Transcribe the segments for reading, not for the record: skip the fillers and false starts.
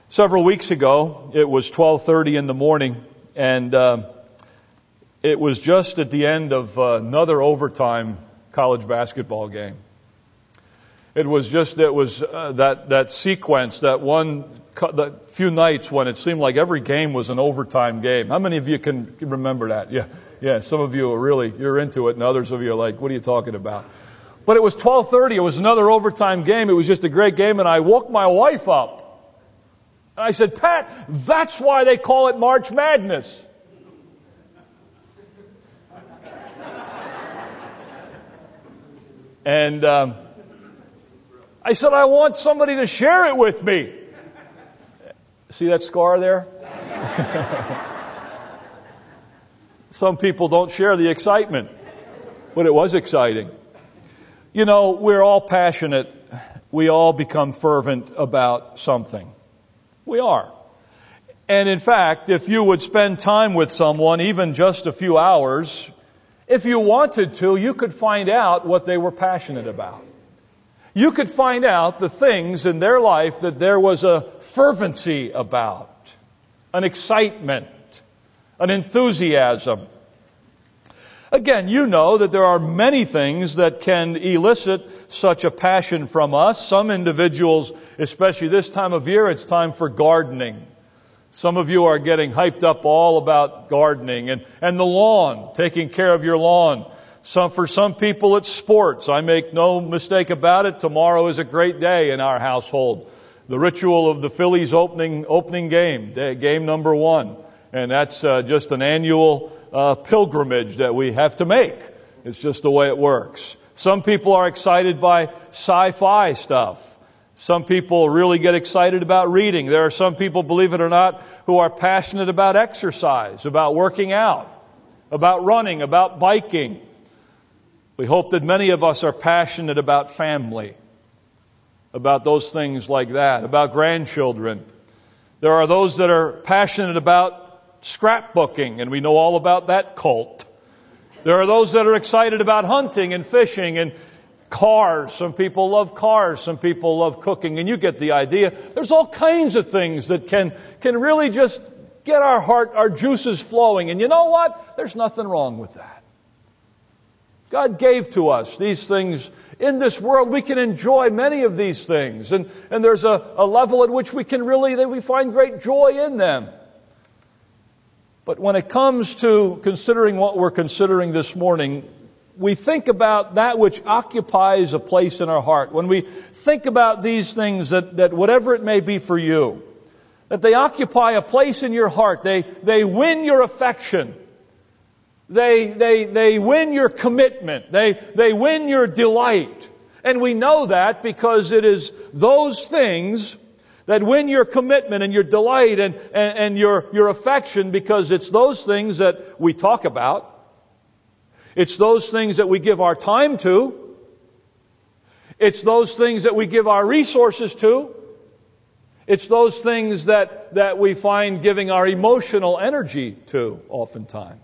Several weeks ago, it was 12:30 in the morning, and it was just at the end of another overtime college basketball game. That sequence, that few nights when it seemed like every game was an overtime game. How many of you can remember that? Yeah. Some of you you're into it, and others of you are like, what are you talking about? But it was 12:30. It was another overtime game. It was just a great game, and I woke my wife up. And I said, Pat, that's why they call it March Madness. And I said, I want somebody to share it with me. See that scar there? Some people don't share the excitement, but it was exciting. You know, we're all passionate. We all become fervent about something. We are. And in fact, if you would spend time with someone, even just a few hours, if you wanted to, you could find out what they were passionate about. You could find out the things in their life that there was a fervency about, an excitement, an enthusiasm. Again, you know that there are many things that can elicit such a passion from us. Some individuals, especially this time of year, it's time for gardening. Some of you are getting hyped up all about gardening and the lawn, taking care of your lawn. For some people it's sports. I make no mistake about it. Tomorrow is a great day in our household. The ritual of the Phillies opening game number 1. And that's just an annual pilgrimage that we have to make. It's just the way it works. Some people are excited by sci-fi stuff. Some people really get excited about reading. There are some people, believe it or not, who are passionate about exercise, about working out, about running, about biking. We hope that many of us are passionate about family, about those things like that, about grandchildren. There are those that are passionate about scrapbooking, and we know all about that cult. There are those that are excited about hunting and fishing and cars. Some people love cars. Some people love cooking, and you get the idea. There's all kinds of things that can really just get our juices flowing. And you know what? There's nothing wrong with that. God gave to us these things in this world. We can enjoy many of these things, and there's a level at which we find great joy in them. But when it comes to considering what we're considering this morning, we think about that which occupies a place in our heart. When we think about these things, that whatever it may be for you, that they occupy a place in your heart, they win your affection, they win your commitment, they win your delight. And we know that because it is those things that win your commitment and your delight and your affection, because it's those things that we talk about. It's those things that we give our time to. It's those things that we give our resources to. It's those things that we find giving our emotional energy to oftentimes.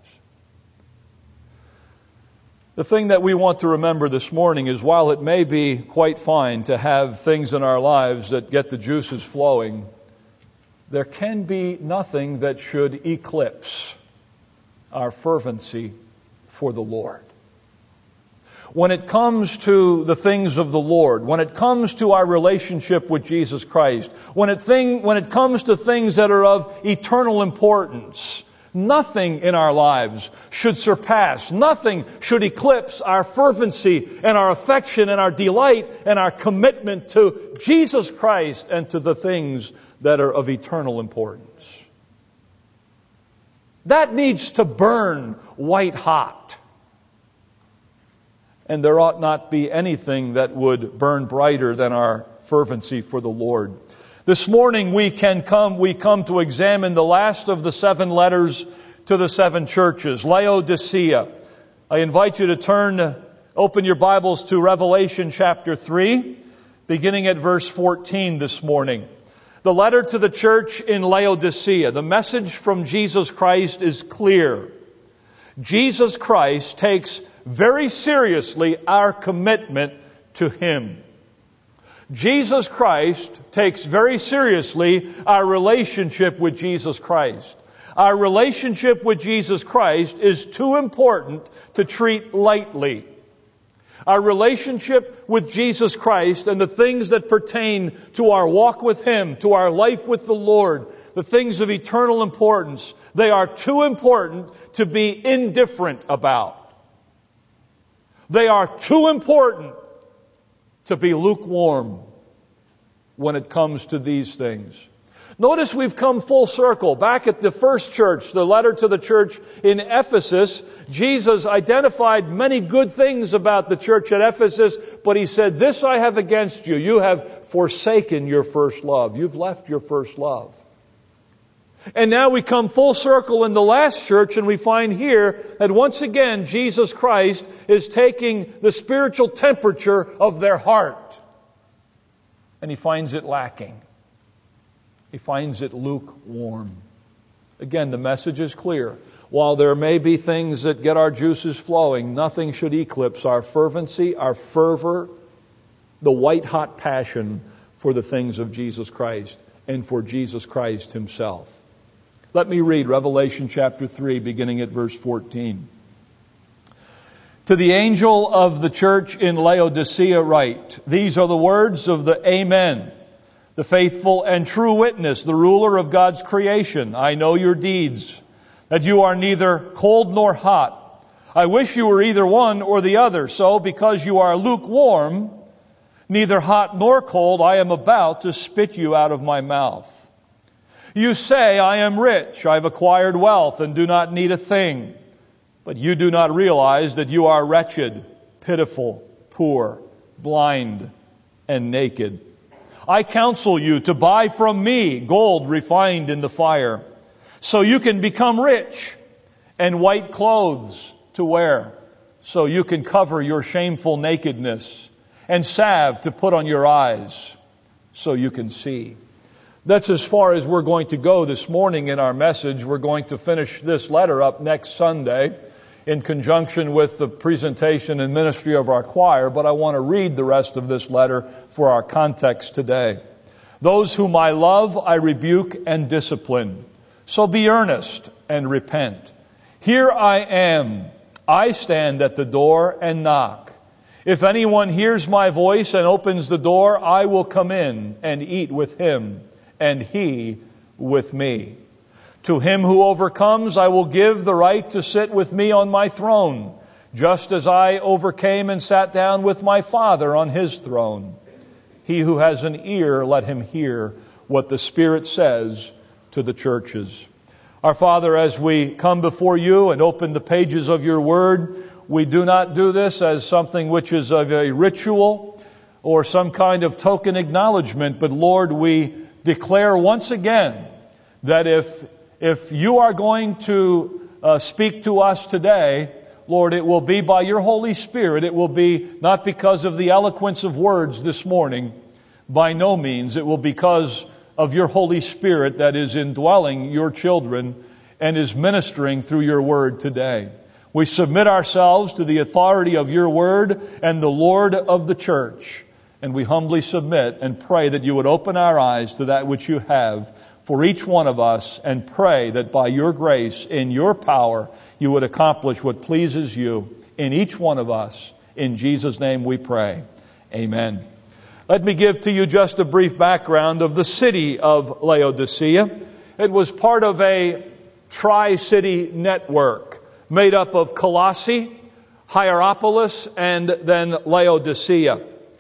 The thing that we want to remember this morning is, while it may be quite fine to have things in our lives that get the juices flowing, there can be nothing that should eclipse our fervency for the Lord. When it comes to the things of the Lord, when it comes to our relationship with Jesus Christ, when it comes to things that are of eternal importance, nothing in our lives should surpass, nothing should eclipse our fervency and our affection and our delight and our commitment to Jesus Christ and to the things that are of eternal importance. That needs to burn white hot. And there ought not be anything that would burn brighter than our fervency for the Lord. This morning we come to examine the last of the 7 letters to the 7 churches, Laodicea. I invite you to open your Bibles to Revelation chapter 3, beginning at verse 14 this morning. The letter to the church in Laodicea. The message from Jesus Christ is clear. Jesus Christ takes very seriously our commitment to Him. Jesus Christ takes very seriously our relationship with Jesus Christ. Our relationship with Jesus Christ is too important to treat lightly. Our relationship with Jesus Christ and the things that pertain to our walk with Him, to our life with the Lord, the things of eternal importance, they are too important to be indifferent about. They are too important to be lukewarm when it comes to these things. Notice we've come full circle. Back at the first church, the letter to the church in Ephesus, Jesus identified many good things about the church at Ephesus, but He said, "This I have against you. You have forsaken your first love." You've left your first love. And now we come full circle in the last church, and we find here that once again Jesus Christ is taking the spiritual temperature of their heart, and He finds it lacking. He finds it lukewarm. Again, the message is clear. While there may be things that get our juices flowing, nothing should eclipse our fervency, our fervor, the white-hot passion for the things of Jesus Christ and for Jesus Christ Himself. Let me read Revelation chapter 3, beginning at verse 14. To the angel of the church in Laodicea write, "These are the words of the Amen, the faithful and true witness, the ruler of God's creation. I know your deeds, that you are neither cold nor hot. I wish you were either one or the other. So, because you are lukewarm, neither hot nor cold, I am about to spit you out of my mouth. You say, I am rich, I've acquired wealth, and do not need a thing. But you do not realize that you are wretched, pitiful, poor, blind, and naked. I counsel you to buy from me gold refined in the fire, so you can become rich, and white clothes to wear, so you can cover your shameful nakedness, and salve to put on your eyes, so you can see." That's as far as we're going to go this morning in our message. We're going to finish this letter up next Sunday in conjunction with the presentation and ministry of our choir, but I want to read the rest of this letter for our context today. "Those whom I love, I rebuke and discipline. So be earnest and repent. Here I am. I stand at the door and knock. If anyone hears my voice and opens the door, I will come in and eat with him, and he with me. To him who overcomes, I will give the right to sit with me on my throne, just as I overcame and sat down with my Father on His throne. He who has an ear, let him hear what the Spirit says to the churches." Our Father, as we come before You and open the pages of Your Word, we do not do this as something which is of a ritual or some kind of token acknowledgement, but Lord, we declare once again that if You are going to speak to us today, Lord, it will be by Your Holy Spirit. It will be not because of the eloquence of words this morning. By no means. It will be because of Your Holy Spirit that is indwelling Your children and is ministering through Your Word today. We submit ourselves to the authority of Your Word and the Lord of the church. And we humbly submit and pray that You would open our eyes to that which You have for each one of us, and pray that by Your grace, in Your power, You would accomplish what pleases You in each one of us. In Jesus' name we pray. Amen. Let me give to you just a brief background of the city of Laodicea. It was part of a tri-city network made up of Colossae, Hierapolis, and then Laodicea.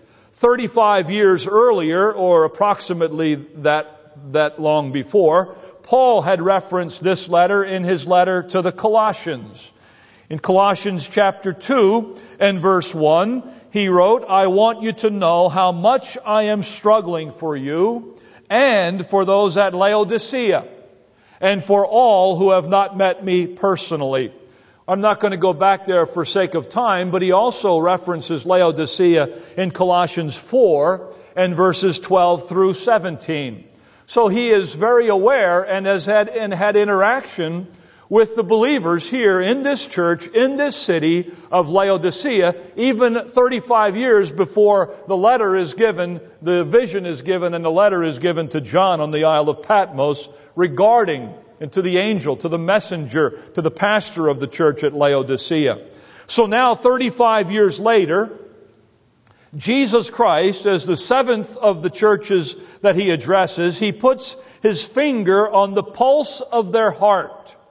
35 years earlier, or approximately that long before, Paul had referenced this letter in his letter to the Colossians. In Colossians chapter 2 and verse 1, he wrote, "I want you to know how much I am struggling for you and for those at Laodicea and for all who have not met me personally." I'm not going to go back there for sake of time, but he also references Laodicea in Colossians 4 and verses 12 through 17. So he is very aware and has had interaction with the believers here in this church, in this city of Laodicea, even 35 years before the letter is given, the vision is given, and the letter is given to John on the Isle of Patmos regarding, and to the angel, to the messenger, to the pastor of the church at Laodicea. So now, 35 years later, Jesus Christ, as the seventh of the churches that He addresses, He puts His finger on the pulse of their heart.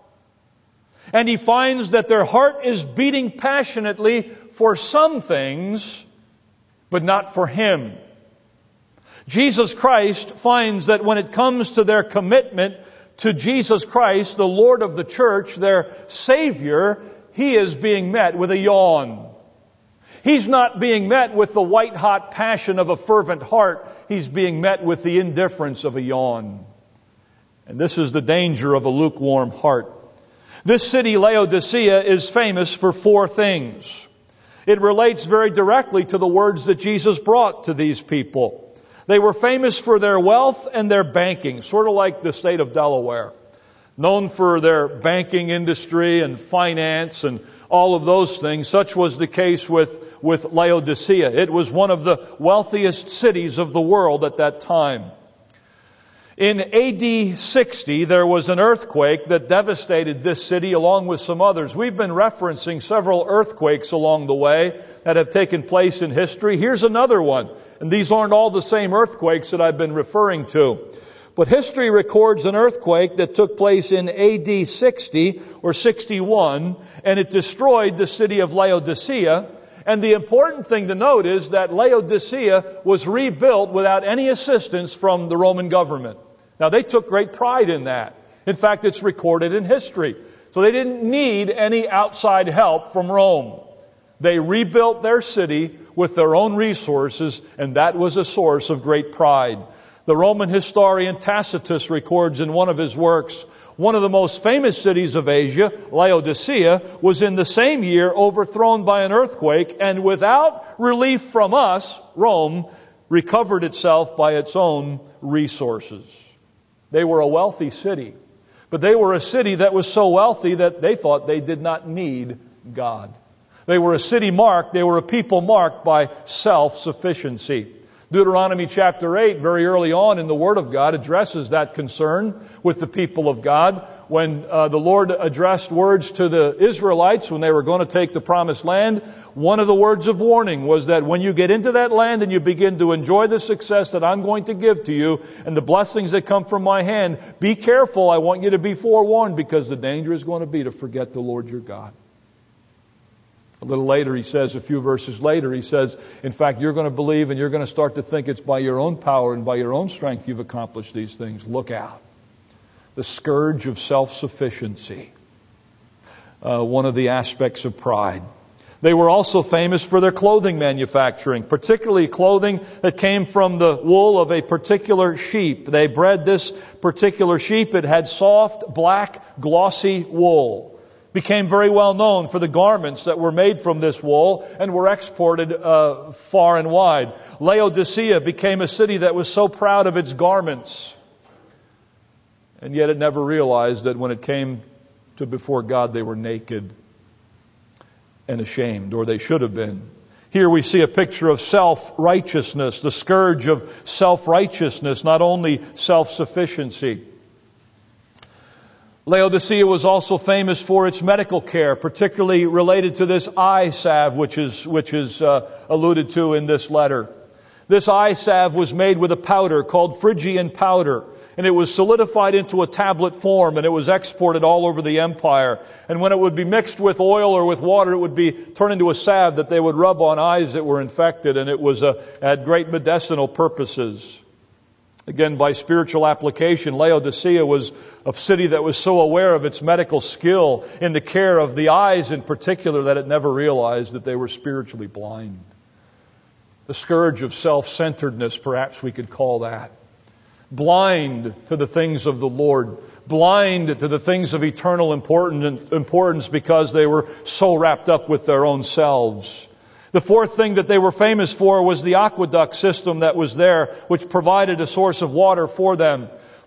And He finds that their heart is beating passionately for some things, but not for Him. Jesus Christ finds that when it comes to their commitment to Jesus Christ, the Lord of the church, their Savior, He is being met with a yawn. He's not being met with the white-hot passion of a fervent heart. He's being met with the indifference of a yawn. And this is the danger of a lukewarm heart. This city, Laodicea, is famous for four things. It relates very directly to the words that Jesus brought to these people. They were famous for their wealth and their banking, sort of like the state of Delaware. Known for their banking industry and finance and all of those things. Such was the case with Laodicea. It was one of the wealthiest cities of the world at that time. In AD 60, there was an earthquake that devastated this city along with some others. We've been referencing several earthquakes along the way that have taken place in history. Here's another one. And these aren't all the same earthquakes that I've been referring to. But history records an earthquake that took place in AD 60 or 61, and it destroyed the city of Laodicea. And the important thing to note is that Laodicea was rebuilt without any assistance from the Roman government. Now, they took great pride in that. In fact, it's recorded in history. So they didn't need any outside help from Rome. They rebuilt their city with their own resources, and that was a source of great pride. The Roman historian Tacitus records in one of his works, one of the most famous cities of Asia, Laodicea, was in the same year overthrown by an earthquake, and without relief from us, Rome recovered itself by its own resources. They were a wealthy city, but they were a city that was so wealthy that they thought they did not need God. They were a people marked by self-sufficiency. Deuteronomy chapter 8, very early on in the Word of God, addresses that concern with the people of God. When the Lord addressed words to the Israelites when they were going to take the promised land, one of the words of warning was that when you get into that land and you begin to enjoy the success that I'm going to give to you and the blessings that come from my hand, be careful. I want you to be forewarned, because the danger is going to be to forget the Lord your God. A little later, he says, a few verses later, he says, in fact, you're going to believe and you're going to start to think it's by your own power and by your own strength you've accomplished these things. Look out. The scourge of self-sufficiency. One of the aspects of pride. They were also famous for their clothing manufacturing, particularly clothing that came from the wool of a particular sheep. They bred this particular sheep. It had soft, black, glossy wool. Became very well known for the garments that were made from this wool and were exported far and wide. Laodicea became a city that was so proud of its garments, and yet it never realized that when it came to before God, they were naked and ashamed, or they should have been. Here we see a picture of self-righteousness, the scourge of self-righteousness, not only self-sufficiency. Laodicea was also famous for its medical care, particularly related to this eye salve, which is alluded to in this letter. This eye salve was made with a powder called Phrygian powder, and it was solidified into a tablet form, and it was exported all over the empire. And when it would be mixed with oil or with water, it would be turned into a salve that they would rub on eyes that were infected, and it had great medicinal purposes. Again, by spiritual application, Laodicea was a city that was so aware of its medical skill in the care of the eyes in particular that it never realized that they were spiritually blind. The scourge of self-centeredness, perhaps we could call that. Blind to the things of the Lord. Blind to the things of eternal importance because they were so wrapped up with their own selves. The fourth thing that they were famous for was the aqueduct system that was there, which provided a source of water for them.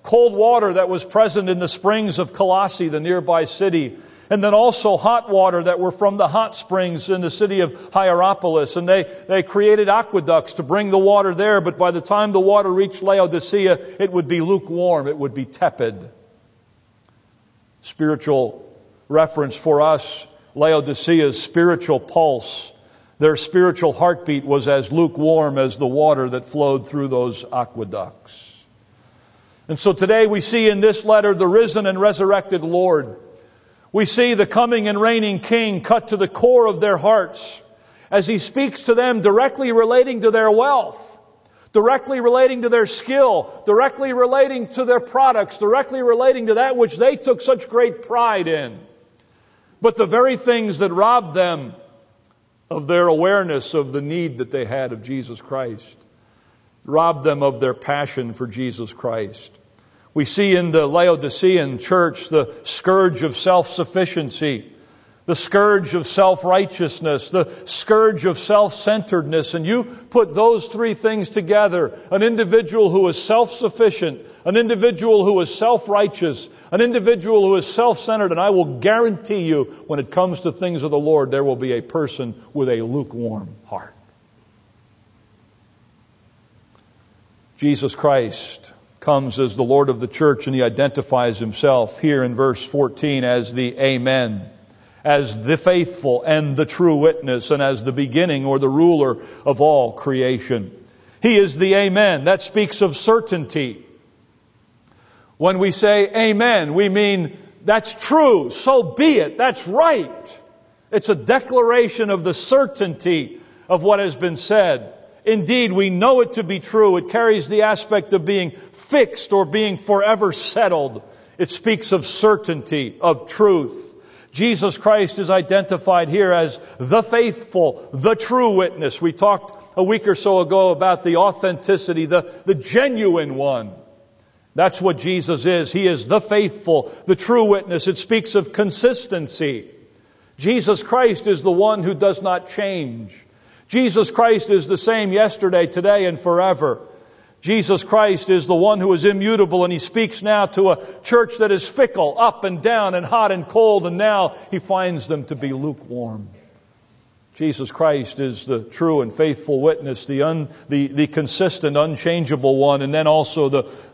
cold water that was present in the springs of Colossae, the nearby city, and then also hot water that were from the hot springs in the city of Hierapolis. And they created aqueducts to bring the water there, but by the time the water reached Laodicea, it would be lukewarm, it would be tepid. Spiritual reference for us, Laodicea's spiritual pulse, their spiritual heartbeat was as lukewarm as the water that flowed through those aqueducts. And so today we see in this letter the risen and resurrected Lord. We see the coming and reigning King cut to the core of their hearts as He speaks to them directly relating to their wealth, directly relating to their skill, directly relating to their products, directly relating to that which they took such great pride in. But the very things that robbed them of their awareness of the need that they had of Jesus Christ, robbed them of their passion for Jesus Christ. We see in the Laodicean church the scourge of self-sufficiency, the scourge of self-righteousness, the scourge of self-centeredness. And you put those three things together, an individual who is self-sufficient, an individual who is self-righteous, an individual who is self-centered, and I will guarantee you, when it comes to things of the Lord, there will be a person with a lukewarm heart. Jesus Christ comes as the Lord of the church, and He identifies Himself here in verse 14 as the Amen, as the faithful and the true witness, and as the beginning or the ruler of all creation. He is the Amen. That speaks of certainty. When we say Amen, we mean that's true, so be it, that's right. It's a declaration of the certainty of what has been said. Indeed, we know it to be true. It carries the aspect of being fixed or being forever settled. It speaks of certainty, of truth. Jesus Christ is identified here as the faithful, the true witness. We talked a week or so ago about the authenticity, the genuine one. That's what Jesus is. He is the faithful, the true witness. It speaks of consistency. Jesus Christ is the one who does not change. Jesus Christ is the same yesterday, today, and forever. Jesus Christ is the one who is immutable, and He speaks now to a church that is fickle, up and down, and hot and cold, and now He finds them to be lukewarm. Jesus Christ is the true and faithful witness, the consistent, unchangeable one, and then also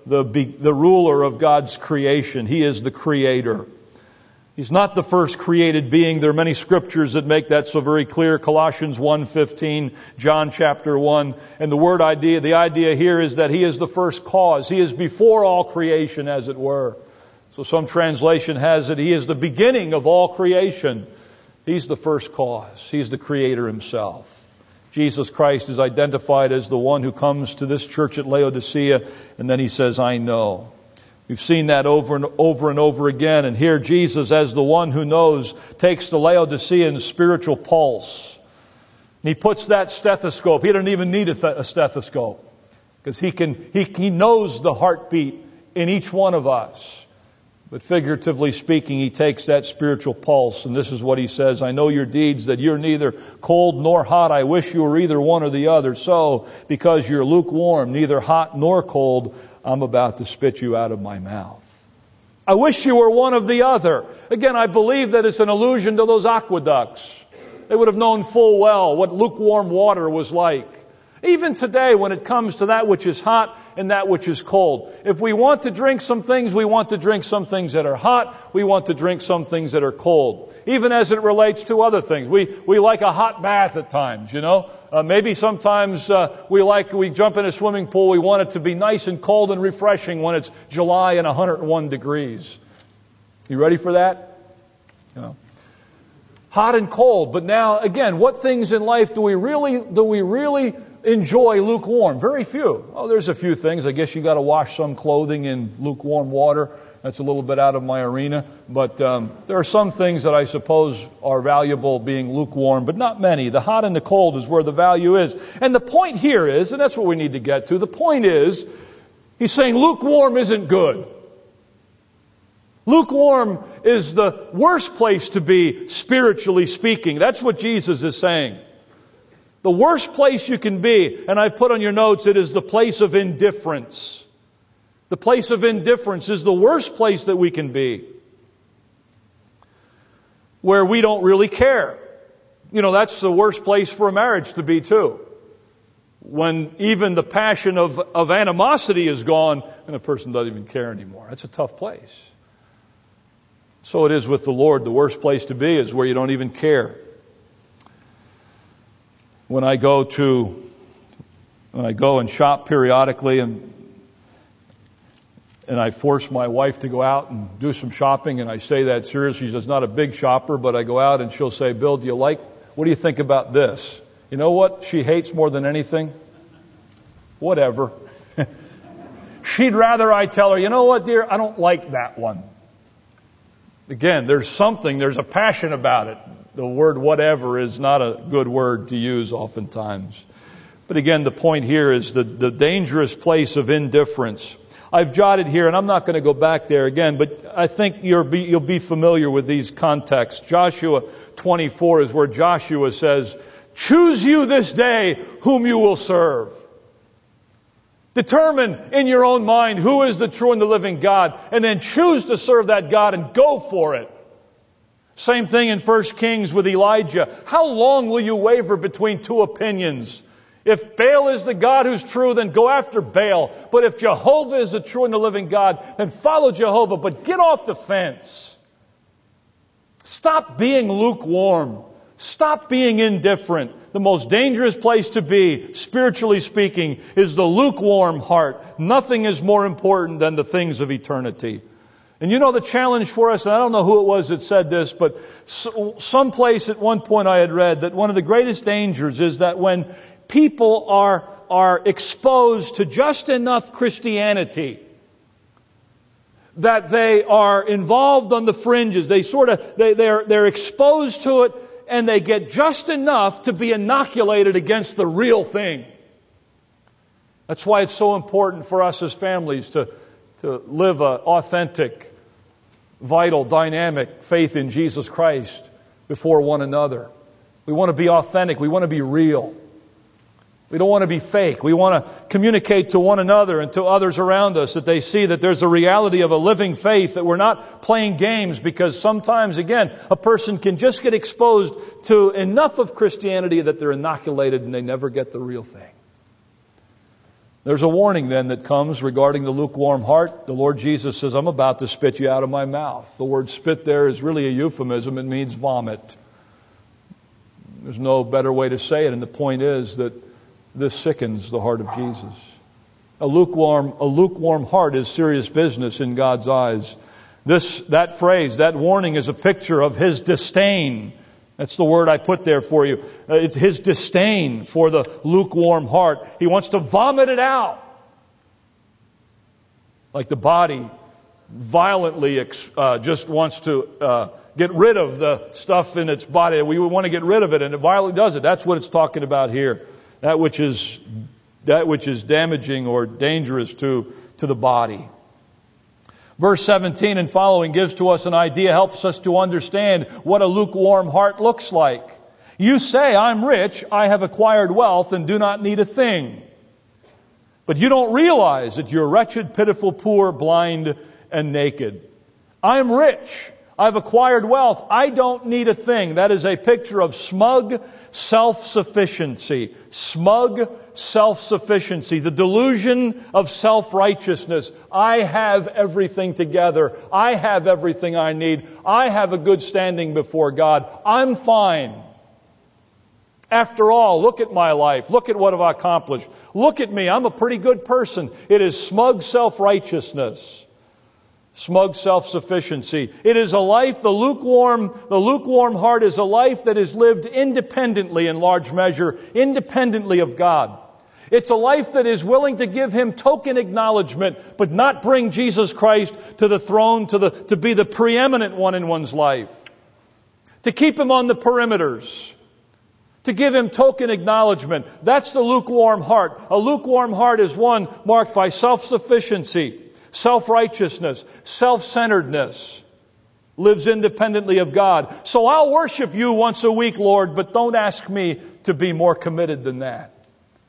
the ruler of God's creation. He is the Creator. He's not the first created being. There are many scriptures that make that so very clear. Colossians 1:15, John chapter 1. And the idea here is that He is the first cause. He is before all creation, as it were. So some translation has it, He is the beginning of all creation. He's the first cause. He's the Creator Himself. Jesus Christ is identified as the one who comes to this church at Laodicea, and then He says, I know. We've seen that over and over again. And here Jesus, as the one who knows, takes the Laodicean spiritual pulse. And He puts that stethoscope. He doesn't even need a stethoscope, because He knows the heartbeat in each one of us. But figuratively speaking, He takes that spiritual pulse, and this is what He says, I know your deeds, that you're neither cold nor hot. I wish you were either one or the other. So, because you're lukewarm, neither hot nor cold, I'm about to spit you out of my mouth. I wish you were one of the other. Again, I believe that it's an allusion to those aqueducts. They would have known full well what lukewarm water was like. Even today, when it comes to that which is hot and that which is cold. If we want to drink some things, we want to drink some things that are hot. We want to drink some things that are cold. Even as it relates to other things. We like a hot bath at times, you know. Maybe sometimes we jump in a swimming pool. We want it to be nice and cold and refreshing when it's July and 101 degrees. You ready for that? No. Hot and cold. But now, again, what things in life do we really enjoy lukewarm? Very few. Oh, there's a few things. I guess you got to wash some clothing in lukewarm water. That's a little bit out of my arena. But there are some things that I suppose are valuable being lukewarm, but not many. The hot and the cold is where the value is. And the point here is, and that's what we need to get to, the point is, He's saying lukewarm isn't good. Lukewarm is the worst place to be, spiritually speaking. That's what Jesus is saying. The worst place you can be, and I put on your notes, it is the place of indifference. The place of indifference is the worst place that we can be, where we don't really care. That's the worst place for a marriage to be too. When even the passion of animosity is gone and a person doesn't even care anymore. That's a tough place. So it is with the Lord. The worst place to be is where you don't even care. When I go and shop periodically and I force my wife to go out and do some shopping, and I say that seriously. She's not a big shopper, but I go out and she'll say, Bill, what do you think about this? You know what she hates more than anything? Whatever. She'd rather I tell her, you know what, dear, I don't like that one. Again, there's a passion about it. The word whatever is not a good word to use oftentimes. But again, the point here is the dangerous place of indifference. I've jotted here, and I'm not going to go back there again, but I think you'll be familiar with these contexts. Joshua 24 is where Joshua says, choose you this day whom you will serve. Determine in your own mind who is the true and the living God, and then choose to serve that God and go for it. Same thing in 1 Kings with Elijah. How long will you waver between two opinions? If Baal is the God who's true, then go after Baal. But if Jehovah is the true and the living God, then follow Jehovah. But get off the fence. Stop being lukewarm. Stop being indifferent. The most dangerous place to be, spiritually speaking, is the lukewarm heart. Nothing is more important than the things of eternity. And the challenge for us, and I don't know who it was that said this, but someplace at one point I had read that one of the greatest dangers is that when people are exposed to just enough Christianity, that they are involved on the fringes, they're exposed to it, and they get just enough to be inoculated against the real thing. That's why it's so important for us as families to live an authentic, vital, dynamic faith in Jesus Christ before one another. We want to be authentic. We want to be real. We don't want to be fake. We want to communicate to one another and to others around us that they see that there's a reality of a living faith, that we're not playing games, because sometimes, again, a person can just get exposed to enough of Christianity that they're inoculated and they never get the real thing. There's a warning then that comes regarding the lukewarm heart. The Lord Jesus says, I'm about to spit you out of my mouth. The word spit there is really a euphemism. It means vomit. There's no better way to say it, and the point is that this sickens the heart of Jesus. A lukewarm heart is serious business in God's eyes. That phrase, that warning, is a picture of His disdain. That's the word I put there for you. It's His disdain for the lukewarm heart. He wants to vomit it out. Like the body violently just wants to get rid of the stuff in its body. We want to get rid of it, and it violently does it. That's what it's talking about here. That which is damaging or dangerous to the body. Verse 17 and following gives to us an idea, helps us to understand what a lukewarm heart looks like. You say, I'm rich, I have acquired wealth, and do not need a thing. But you don't realize that you're wretched, pitiful, poor, blind, and naked. I'm rich. I've acquired wealth. I don't need a thing. That is a picture of smug self-sufficiency. Smug self-sufficiency. The delusion of self-righteousness. I have everything together. I have everything I need. I have a good standing before God. I'm fine. After all, look at my life. Look at what I've accomplished. Look at me. I'm a pretty good person. It is smug self-righteousness. Smug self-sufficiency. It is a life, the lukewarm heart is a life that is lived independently in large measure, independently of God. It's a life that is willing to give Him token acknowledgement, but not bring Jesus Christ to the throne, to be the preeminent one in one's life. To keep Him on the perimeters. To give Him token acknowledgement. That's the lukewarm heart. A lukewarm heart is one marked by self-sufficiency, self-righteousness, self-centeredness, lives independently of God. So I'll worship You once a week, Lord, but don't ask me to be more committed than that.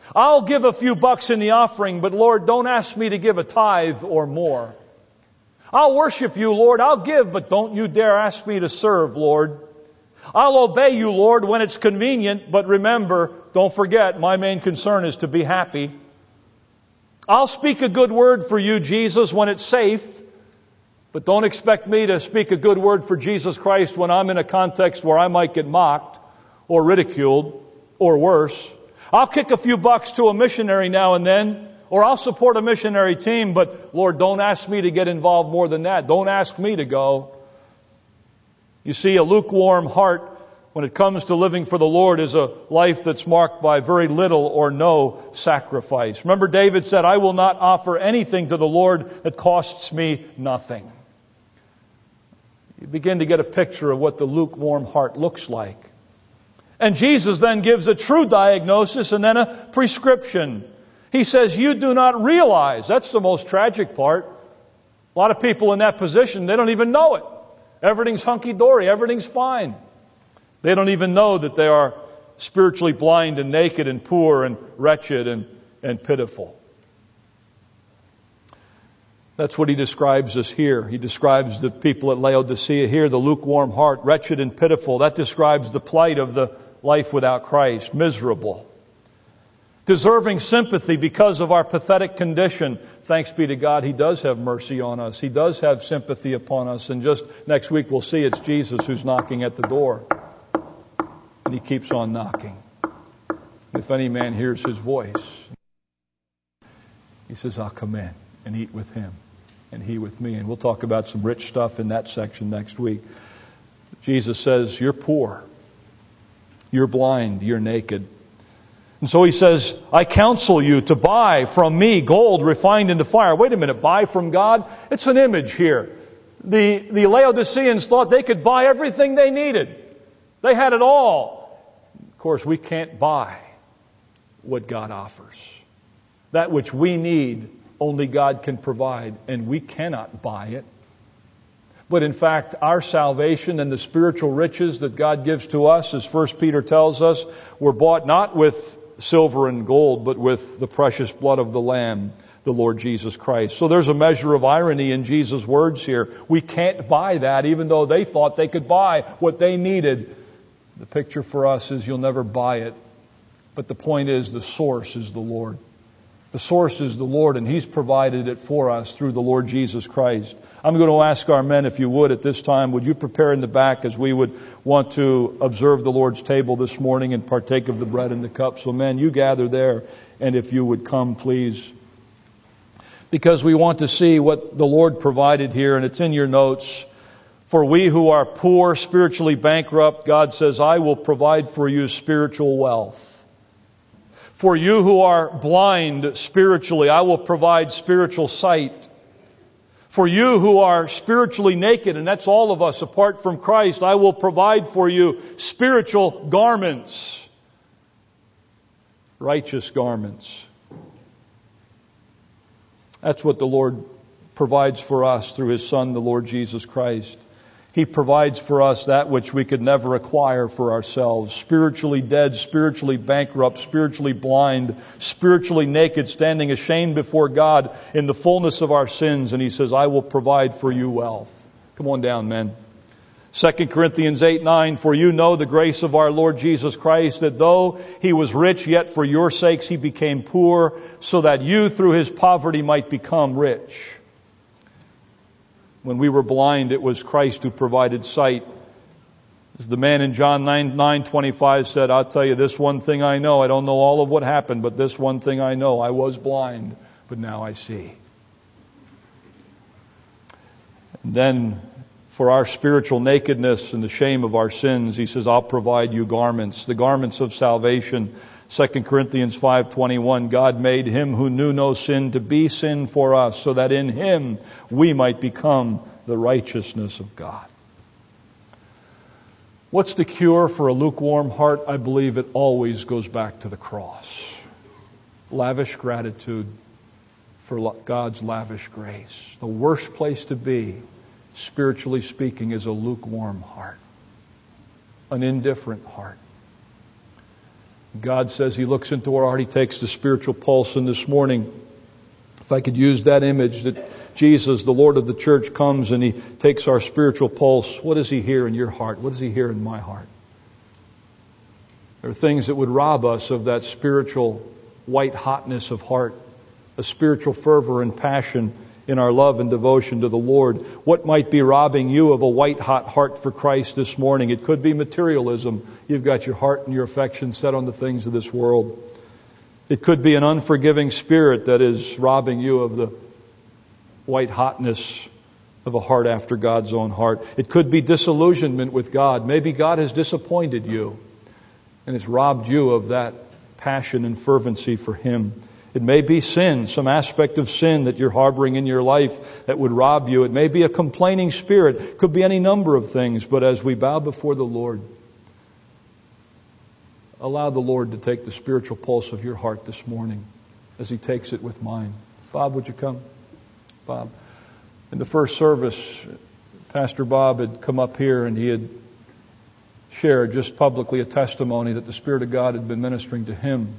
I'll give a few bucks in the offering, but Lord, don't ask me to give a tithe or more. I'll worship you, Lord. I'll give, but don't you dare ask me to serve, Lord. I'll obey you, Lord, when it's convenient, but remember, don't forget, my main concern is to be happy. I'll speak a good word for you, Jesus, when it's safe, but don't expect me to speak a good word for Jesus Christ when I'm in a context where I might get mocked or ridiculed or worse. I'll kick a few bucks to a missionary now and then, or I'll support a missionary team, but Lord, don't ask me to get involved more than that. Don't ask me to go. You see, a lukewarm heart when it comes to living for the Lord is a life that's marked by very little or no sacrifice. Remember, David said, I will not offer anything to the Lord that costs me nothing. You begin to get a picture of what the lukewarm heart looks like. And Jesus then gives a true diagnosis and then a prescription. He says, you do not realize. That's the most tragic part. A lot of people in that position, they don't even know it. Everything's hunky-dory. Everything's fine. They don't even know that they are spiritually blind and naked and poor and wretched and pitiful. That's what he describes us here. He describes the people at Laodicea here, the lukewarm heart, wretched and pitiful. That describes the plight of the life without Christ, miserable. Deserving sympathy because of our pathetic condition. Thanks be to God, He does have mercy on us. He does have sympathy upon us. And just next week we'll see it's Jesus who's knocking at the door. And He keeps on knocking. If any man hears His voice, He says, I'll come in and eat with him and he with me. And we'll talk about some rich stuff in that section next week. Jesus says, you're poor. You're blind. You're naked. And so He says, I counsel you to buy from me gold refined into fire. Wait a minute, buy from God? It's an image here. The Laodiceans thought they could buy everything they needed. They had it all. Of course, we can't buy what God offers. That which we need, only God can provide, and we cannot buy it. But in fact, our salvation and the spiritual riches that God gives to us, as 1 Peter tells us, were bought not with silver and gold, but with the precious blood of the Lamb, the Lord Jesus Christ. So there's a measure of irony in Jesus' words here. We can't buy that, even though they thought they could buy what they needed. The picture for us is you'll never buy it. But the point is, the source is the Lord. The source is the Lord, and He's provided it for us through the Lord Jesus Christ. I'm going to ask our men, if you would, at this time, would you prepare in the back as we would want to observe the Lord's table this morning and partake of the bread and the cup. So men, you gather there, and if you would come, please. Because we want to see what the Lord provided here, and it's in your notes. For we who are poor, spiritually bankrupt, God says, I will provide for you spiritual wealth. For you who are blind spiritually, I will provide spiritual sight. For you who are spiritually naked, and that's all of us apart from Christ, I will provide for you spiritual garments. Righteous garments. That's what the Lord provides for us through His Son, the Lord Jesus Christ. He provides for us that which we could never acquire for ourselves. Spiritually dead, spiritually bankrupt, spiritually blind, spiritually naked, standing ashamed before God in the fullness of our sins. And He says, I will provide for you wealth. Come on down, men. 2 Corinthians 8:9, for you know the grace of our Lord Jesus Christ, that though He was rich, yet for your sakes He became poor, so that you through His poverty might become rich. When we were blind, it was Christ who provided sight. As the man in John 9:25 said, I'll tell you this one thing I know. I don't know all of what happened, but this one thing I know. I was blind, but now I see. And then for our spiritual nakedness and the shame of our sins, He says, I'll provide you garments, the garments of salvation. 2 Corinthians 5:21, God made Him who knew no sin to be sin for us, so that in Him we might become the righteousness of God. What's the cure for a lukewarm heart? I believe it always goes back to the cross. Lavish gratitude for God's lavish grace. The worst place to be, spiritually speaking, is a lukewarm heart, an indifferent heart. God says He looks into our heart. He takes the spiritual pulse. And this morning, if I could use that image that Jesus, the Lord of the church, comes and He takes our spiritual pulse. What does He hear in your heart? What does He hear in my heart? There are things that would rob us of that spiritual white hotness of heart, a spiritual fervor and passion in our love and devotion to the Lord. What might be robbing you of a white hot heart for Christ this morning? It could be materialism. You've got your heart and your affection set on the things of this world. It could be an unforgiving spirit that is robbing you of the white hotness of a heart after God's own heart. It could be disillusionment with God. Maybe God has disappointed you and it's robbed you of that passion and fervency for Him. It may be sin, some aspect of sin that you're harboring in your life that would rob you. It may be a complaining spirit. It could be any number of things. But as we bow before the Lord, allow the Lord to take the spiritual pulse of your heart this morning as He takes it with mine. Bob, would you come? Bob. In the first service, Pastor Bob had come up here and he had shared just publicly a testimony that the Spirit of God had been ministering to him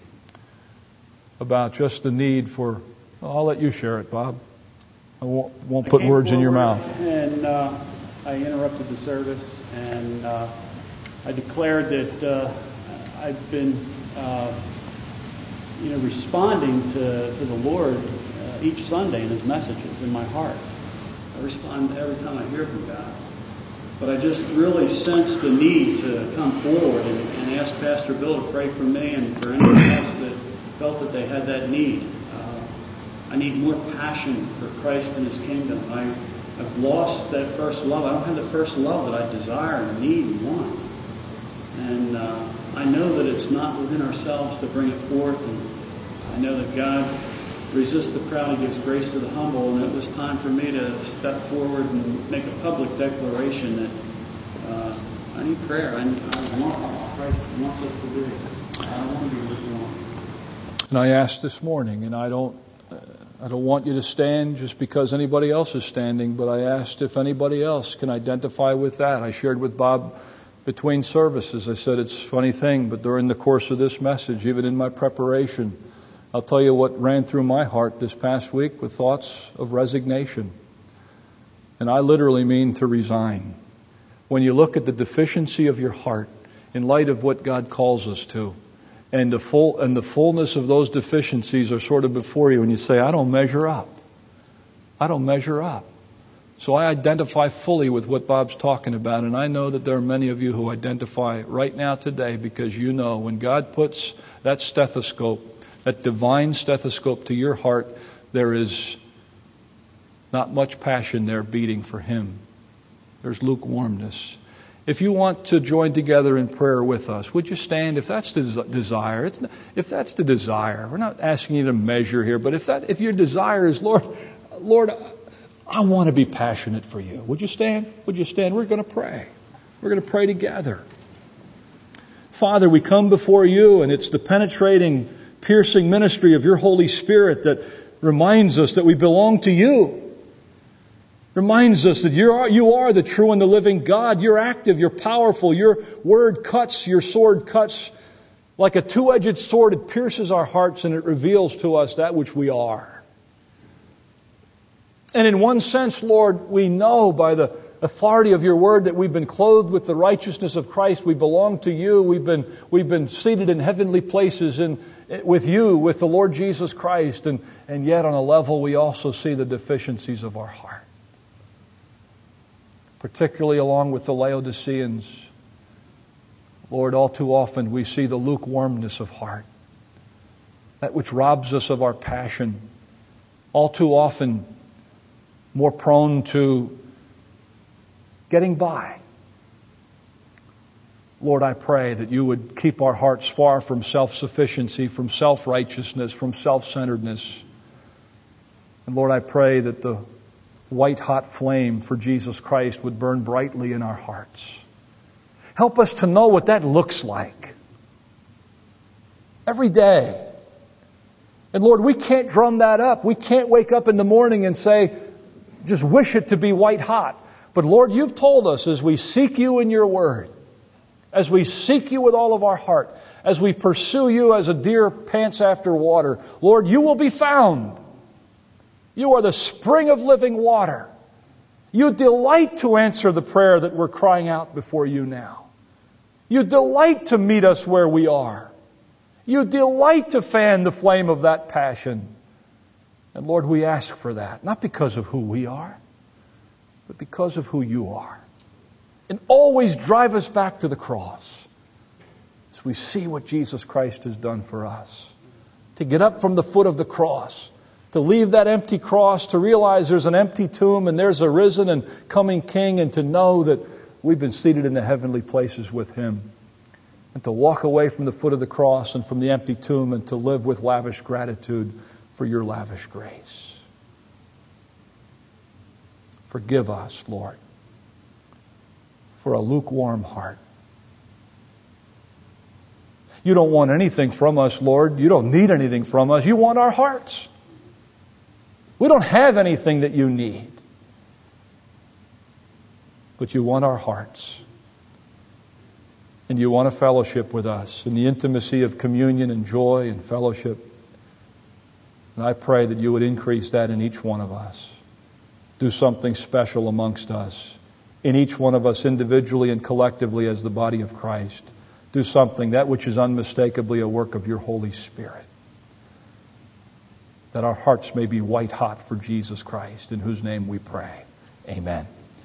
about just the need for... I'll let you share it, Bob. I won't put words in your mouth. And I interrupted the service and I declared that I've been responding to the Lord each Sunday in His messages in my heart. I respond every time I hear from God. But I just really sensed the need to come forward and ask Pastor Bill to pray for me and for anyone else that felt that they had that need. I need more passion for Christ and His kingdom. I've lost that first love. I don't have the first love that I desire and need and want. And I know that it's not within ourselves to bring it forth. And I know that God resists the proud and gives grace to the humble. And it was time for me to step forward and make a public declaration that I need prayer. I want what Christ wants us to do. I don't want to be lukewarm. And I asked this morning, and I don't want you to stand just because anybody else is standing, but I asked if anybody else can identify with that. I shared with Bob between services. I said, it's a funny thing, but during the course of this message, even in my preparation, I'll tell you what ran through my heart this past week with thoughts of resignation. And I literally mean to resign. When you look at the deficiency of your heart in light of what God calls us to, and the fullness of those deficiencies are sort of before you, and you say, I don't measure up. I don't measure up. So I identify fully with what Bob's talking about, and I know that there are many of you who identify right now today because you know when God puts that stethoscope, that divine stethoscope to your heart, there is not much passion there beating for Him. There's lukewarmness. If you want to join together in prayer with us, would you stand? If that's the desire, if that's the desire, we're not asking you to measure here, but if your desire is, Lord, I want to be passionate for you. Would you stand? Would you stand? We're going to pray. We're going to pray together. Father, we come before you, and it's the penetrating, piercing ministry of your Holy Spirit that reminds us that we belong to you. Reminds us that you are the true and the living God. You're active, you're powerful, your word cuts, your sword cuts like a two-edged sword. It pierces our hearts and it reveals to us that which we are. And in one sense, Lord, we know by the authority of your word that we've been clothed with the righteousness of Christ. We belong to you. We've been seated in heavenly places with you, with the Lord Jesus Christ. And yet on a level we also see the deficiencies of our heart. Particularly along with the Laodiceans. Lord, all too often we see the lukewarmness of heart. That which robs us of our passion. All too often more prone to getting by. Lord, I pray that you would keep our hearts far from self-sufficiency, from self-righteousness, from self-centeredness. And Lord, I pray that the white-hot flame for Jesus Christ would burn brightly in our hearts. Help us to know what that looks like. Every day. And Lord, we can't drum that up. We can't wake up in the morning and say, just wish it to be white-hot. But Lord, you've told us as we seek you in your word, as we seek you with all of our heart, as we pursue you as a deer pants after water, Lord, you will be found. You are the spring of living water. You delight to answer the prayer that we're crying out before you now. You delight to meet us where we are. You delight to fan the flame of that passion. And Lord, we ask for that, not because of who we are, but because of who you are. And always drive us back to the cross as we see what Jesus Christ has done for us. To get up from the foot of the cross, to leave that empty cross, to realize there's an empty tomb and there's a risen and coming King, and to know that we've been seated in the heavenly places with Him. And to walk away from the foot of the cross and from the empty tomb and to live with lavish gratitude for your lavish grace. Forgive us, Lord, for a lukewarm heart. You don't want anything from us, Lord. You don't need anything from us. You want our hearts. We don't have anything that you need. But you want our hearts. And you want a fellowship with us in the intimacy of communion and joy and fellowship. And I pray that you would increase that in each one of us. Do something special amongst us. In each one of us individually and collectively as the body of Christ. Do something, that which is unmistakably a work of your Holy Spirit. That our hearts may be white hot for Jesus Christ, in whose name we pray. Amen.